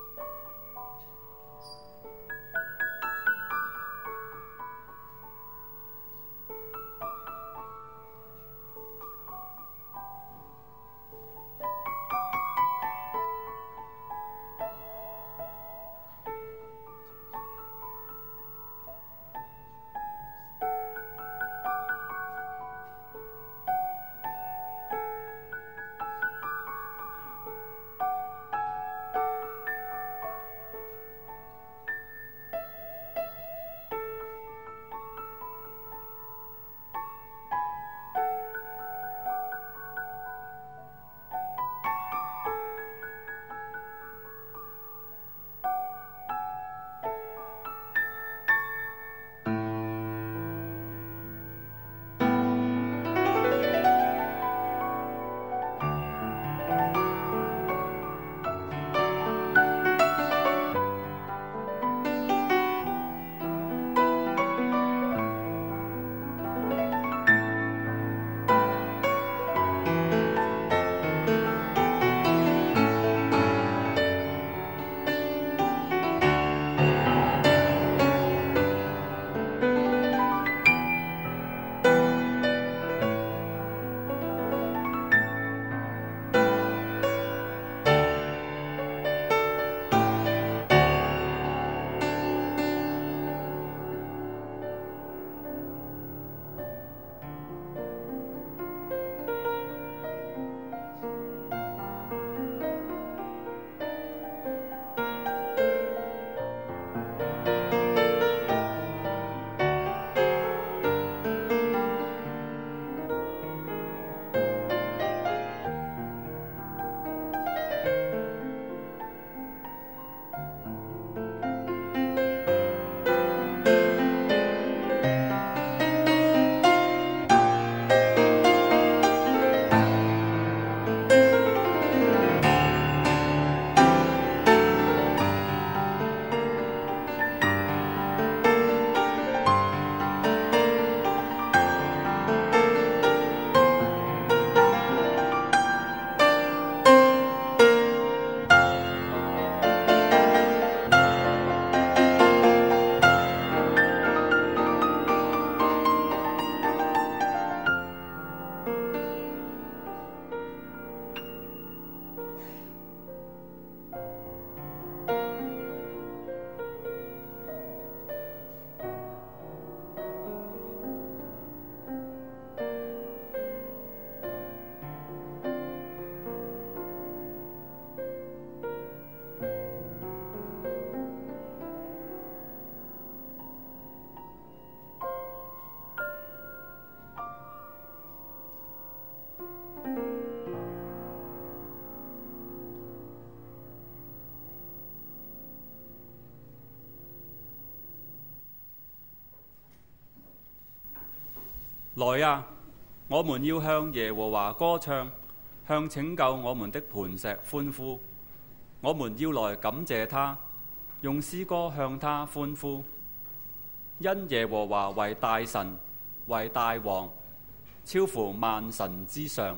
來啊！我們要向耶和華歌唱，向拯救我們的磐石歡呼。我們要來感謝他，用詩歌向他歡呼。因耶和華為大神，為大王，超乎萬神之上。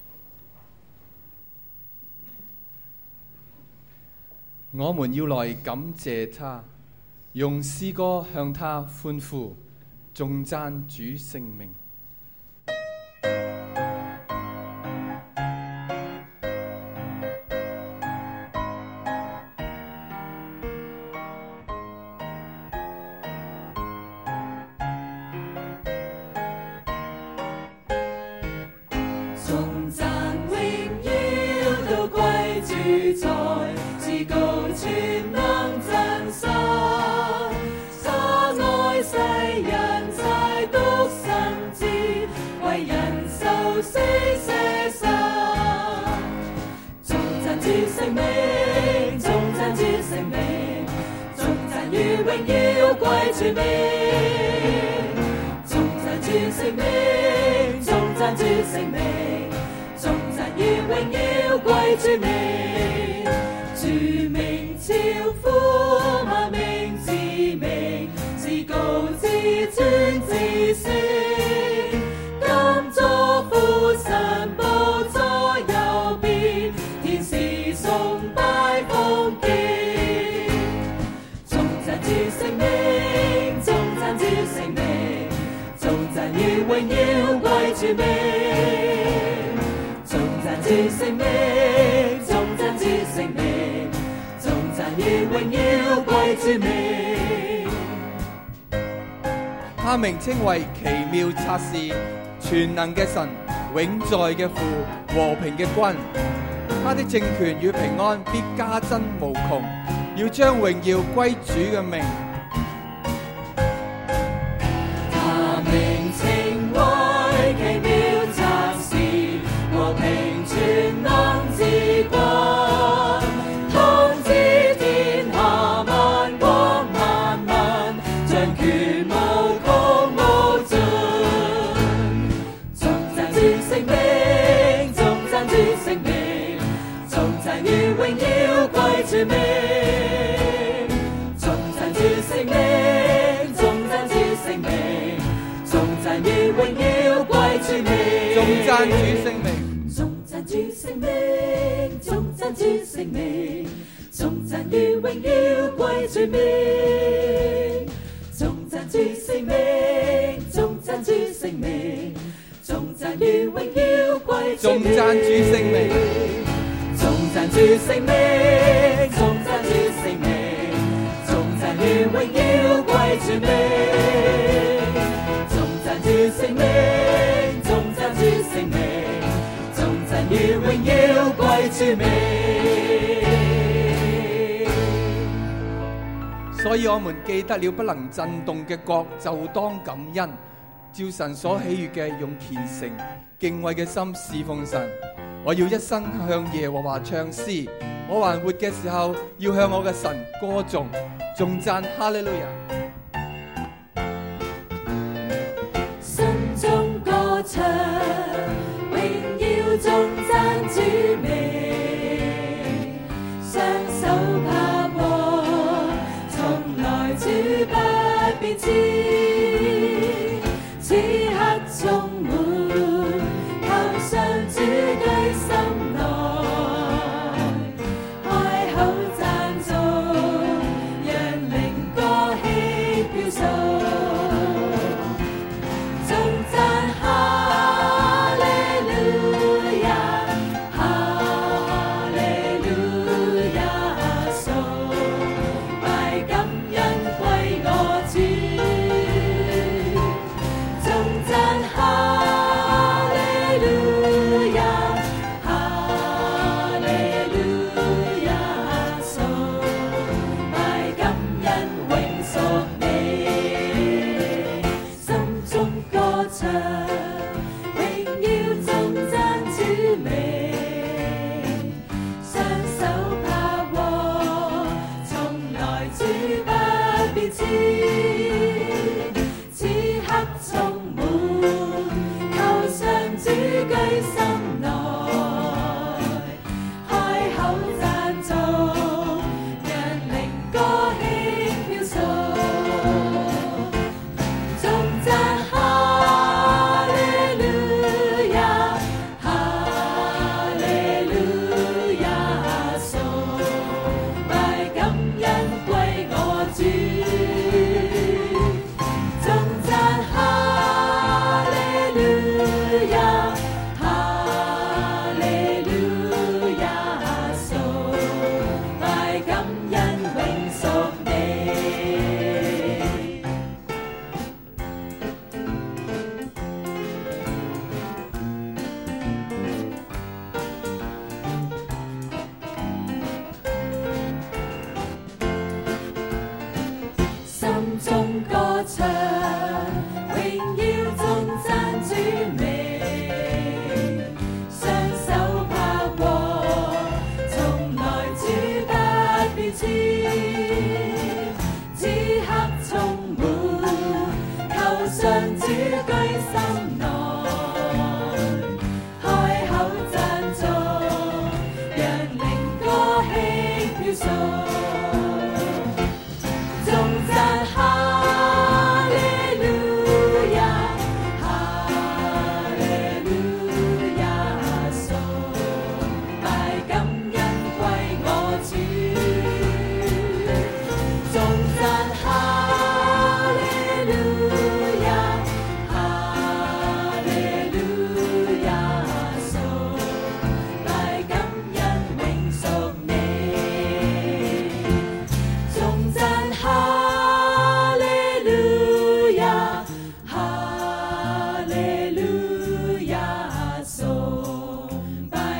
我們要來感謝他，用詩歌向他歡呼，頌讚主聖名。 天使崇拜奉獻。 主聖名，頌讚主聖名，頌讚與榮耀歸主名。 他名稱為奇妙策士、全能嘅神、永在嘅父、和平嘅君。他的政權與平安必加增無窮，要將榮耀歸主嘅名。 他名稱為奇妙策士，和平全能之君，統治天下萬國萬民，掌權無窮無盡。頌讚主聖名，頌讚主聖名，頌讚與榮耀歸主名。頌讚主聖名，頌讚主聖名，頌讚與榮耀歸主名。 頌讚主聖名， 頌讚主聖名，頌讚主聖名，頌讚與榮耀歸主名。頌讚主聖名，頌讚主聖名，頌讚與榮耀歸主名。 頌讚主聖名， 頌讚主聖名，頌讚主聖名，頌讚與榮耀歸主名。頌讚主聖名，頌讚主聖名，頌讚與榮耀歸主名。 所以我們記得了不能震動嘅國，就當感恩，照神所喜悅嘅，用虔誠敬畏嘅心侍奉神。我要一生向耶和華唱詩，我還活嘅時候，要向我嘅神歌頌，頌讚哈利路亞。 心中歌唱，榮耀頌讚主名，雙手拍和，從來主不變遷，此刻充滿，求上主居心內，開口讚頌，讓靈歌起飄送。頌讚哈利路亞，哈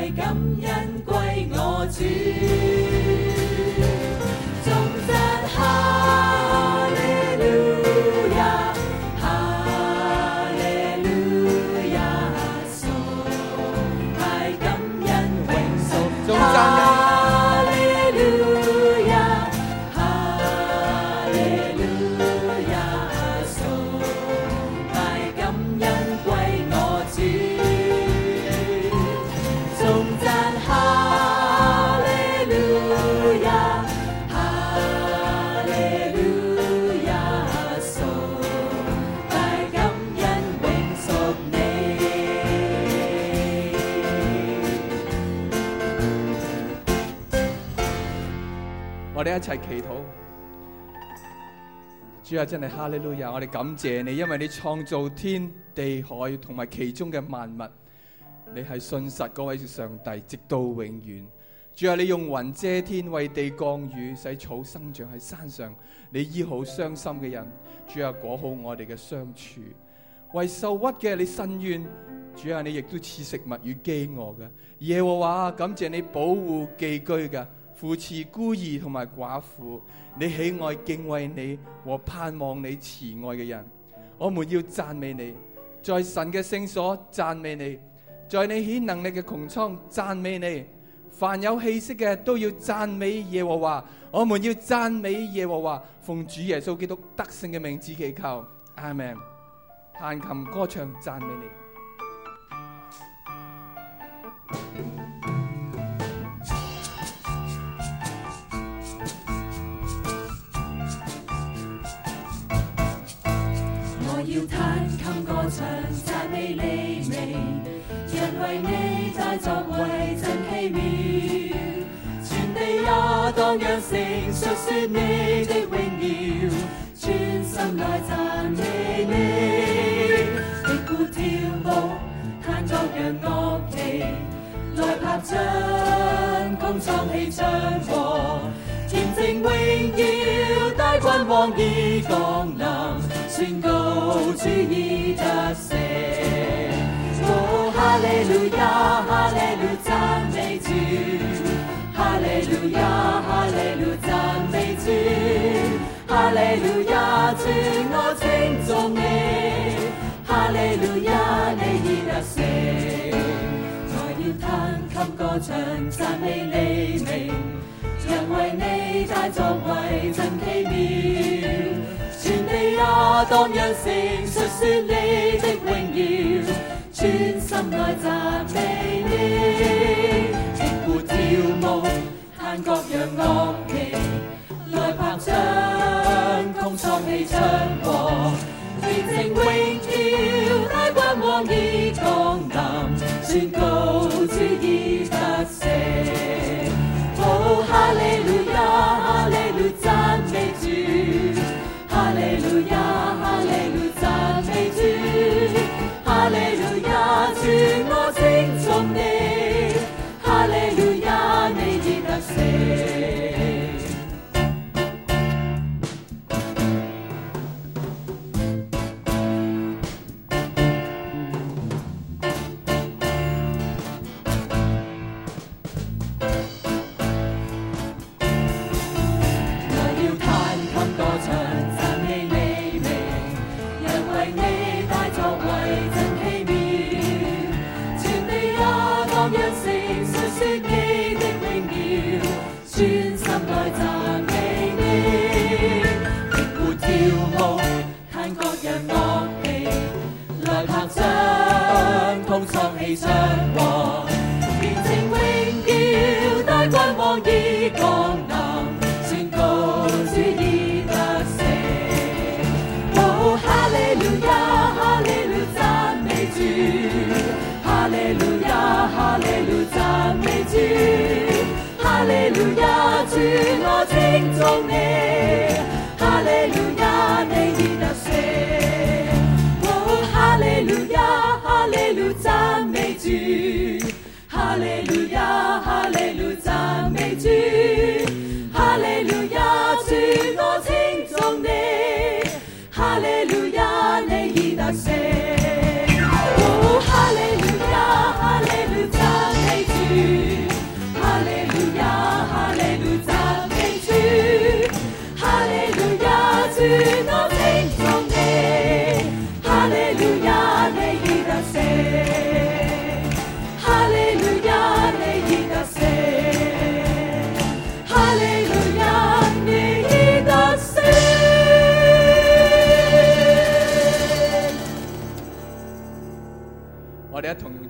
快感恩歸我主。頌讚哈利路亞，哈利路亞，崇拜感恩永屬。 頌讚哈利路亞，哈利路亞，崇拜感恩歸我主。頌讚哈利路亞，哈利路亞，崇拜感恩永屬你。 我哋一齊祈禱。主啊，真係哈利路亞！我哋感謝你，因為你創造天地海同埋其中嘅萬物，你係信實嗰位上帝，直到永遠。主啊，你用雲遮天，為地降雨，使草生長喺山上。你醫好傷心嘅人，主啊，裹好我哋嘅傷處。為受屈嘅你伸冤，主啊，你亦都賜食物與飢餓嘅。耶和華，感謝你保護寄居嘅，扶持孤兒同埋寡婦。你喜愛敬畏你和盼望你慈愛嘅人。我們要讚美你，在神嘅聖所讚美你，在你顯能力嘅穹蒼讚美你。凡有氣息嘅都要讚美耶和華。我們要讚美耶和華，奉主耶穌基督得勝嘅名字祈求，阿們。彈琴歌唱讚美你。 我要彈琴歌唱讚美你名，因為你大作為真奇妙，全地也當揚聲述說你的榮耀，全心來讚美你，擊鼓跳舞，彈各樣樂器，來拍掌，穹蒼氣象和，見證榮耀，大君王已降臨，宣告主已得勝。哦，哈利路亞，哈利路讚美主，哈利路亞，哈利路讚美主，哈利路亞，主我稱頌你，哈利路亞，你已得勝。我要彈琴歌唱讚美你名，因為你大作為真奇妙，全地也當揚聲述說你的榮耀，全心來讚美你，擊鼓跳舞，彈各樣樂器，來拍掌，穹蒼氣象和，見證榮耀，大君王已降臨，宣告主已得勝。哦，哈利路亞，哈利路讚美主，哈利路亞，哈利路讚美主，哈利路亞，主我稱頌你，哈利路亞，你已得勝。穹蒼氣象和，見證榮耀，大君王已降臨，宣告主已得勝。哦，哈利路亞，哈利路讚美主，哈利路亞，哈利路讚美主，哈利路亞，主我稱頌你，哈利路亞，你已得勝。哦，哈利路亞，哈利路讚美主，哈利路亞，哈利路讚美主，哈利路亞，主我稱頌你，哈利路亞，你已得勝。哦，哈利路亞，哈利路讚美主。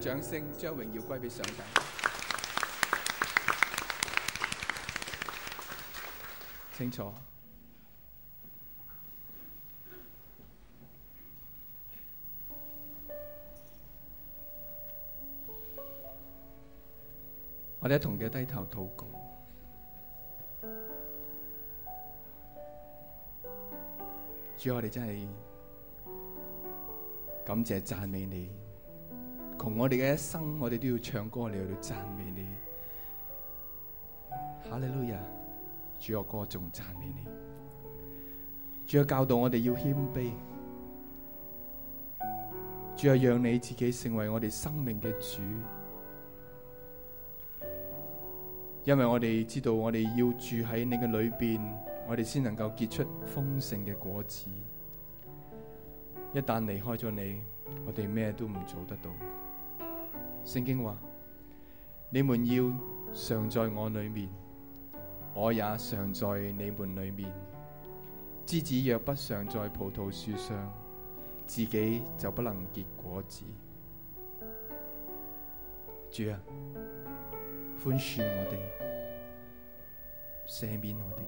掌聲，將榮耀歸俾上帝。請坐。我哋一同嘅低頭禱告。主，我哋真係感謝讚美你，窮我哋嘅一生，我哋都要唱歌嚟去到讚美你。哈利路亞！主，我歌頌讚美你。主，教導我哋要謙卑。主，讓你自己成為我哋生命嘅主。因為我哋知道，我哋要住喺你嘅裏邊，我哋先能夠結出豐盛嘅果子。一旦離開咗你，我哋咩都唔做得到。聖經話：你們要常在我裏面，我也常在你們裏面。枝子若不常在葡萄樹上，自己就不能結果子。主啊，寬恕我哋，赦免我哋，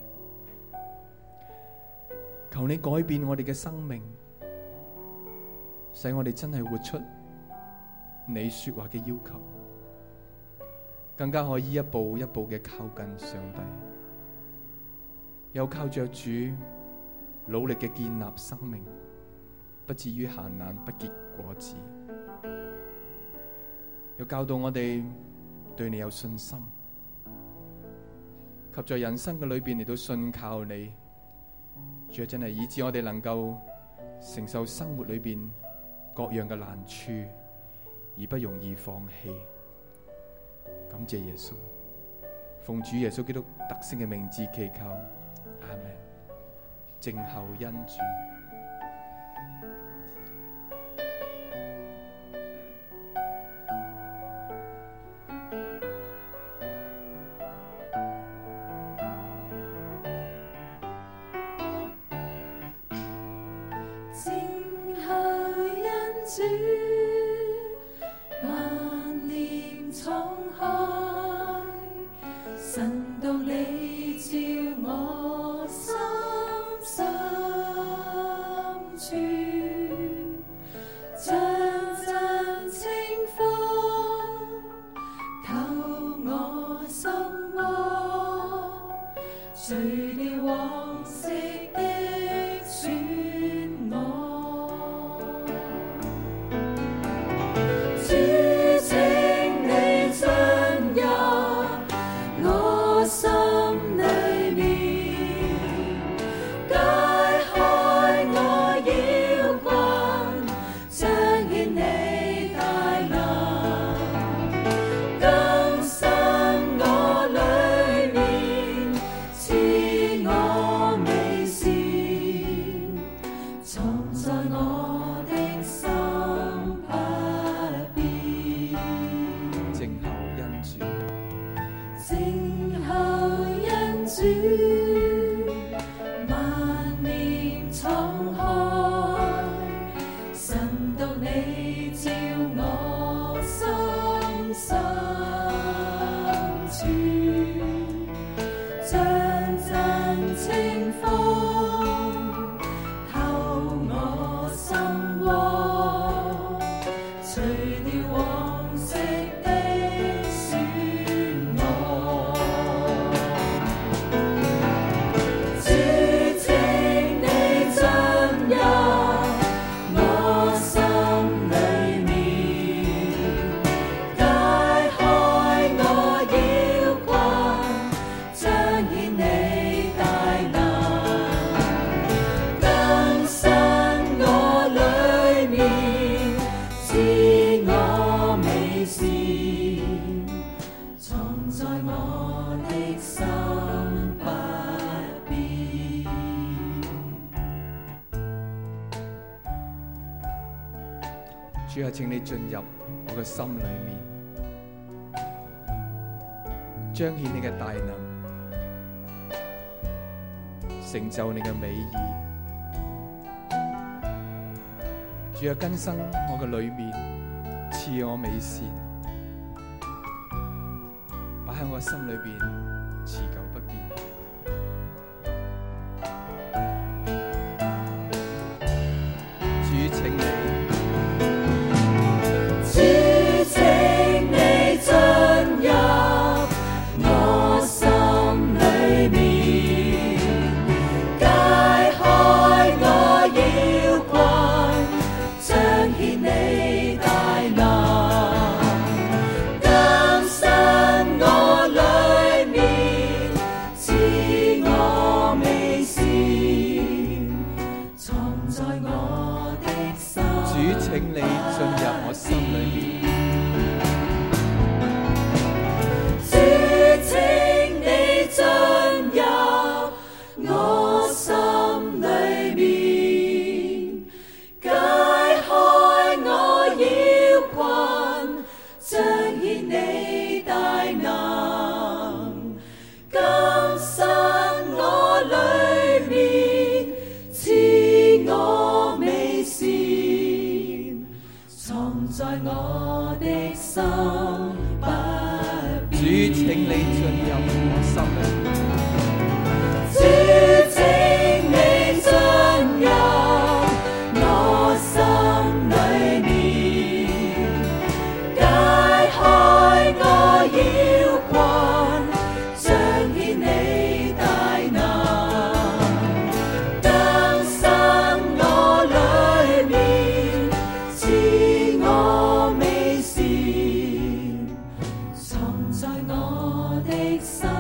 求你改變我哋嘅生命，使我哋真係活出你說話嘅要求，更加可以一步一步嘅靠近上帝，又靠着主努力嘅建立生命，不至於閒懶不結果子，又教導我哋對你有信心，及在人生嘅裏邊嚟到信靠你。主啊，真係以致我哋能夠承受生活裏邊各樣嘅難處，而不容易放棄。感謝耶穌，奉主耶穌基督得勝嘅名字祈求，阿們。靜候恩主。主啊，請你進入我嘅心裏面，彰顯你嘅大能，成就你嘅美意。主啊，更新我嘅裏面， 賜我美善，擺喺我心裏邊持久不變。主請你。請你進入我心裏面， 主請你進入我心裏面，解開我擾困，彰顯你大能，更新我裏面，賜我美善。在我的心不變。 主請你進入我心裏面， 主請你進入我心裏面，解開我擾困，彰顯你大能，更新我裏面，賜我美善，藏在我的心